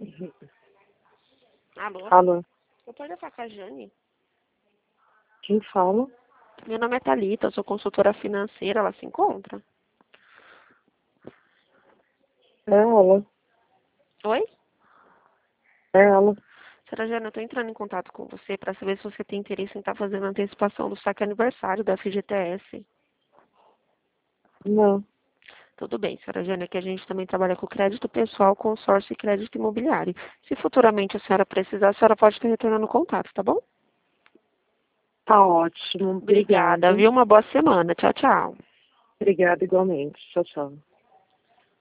Alô? Alô, Eu posso falar com a Jane? quem fala? Meu nome é Thalita, eu sou consultora financeira, ela se encontra? É ela, Oi? é ela. Senhora Jane, eu estou entrando em contato com você para saber se você tem interesse em estar fazendo a antecipação do saque aniversário da FGTS. Não, Tudo bem, senhora Jane, que a gente também trabalha com crédito pessoal, consórcio e crédito imobiliário. Se futuramente a senhora precisar, a senhora pode estar retornando o contato, tá bom? tá ótimo, Obrigada, obrigada. viu? Uma boa semana. Tchau, tchau. Obrigada igualmente. Tchau, tchau.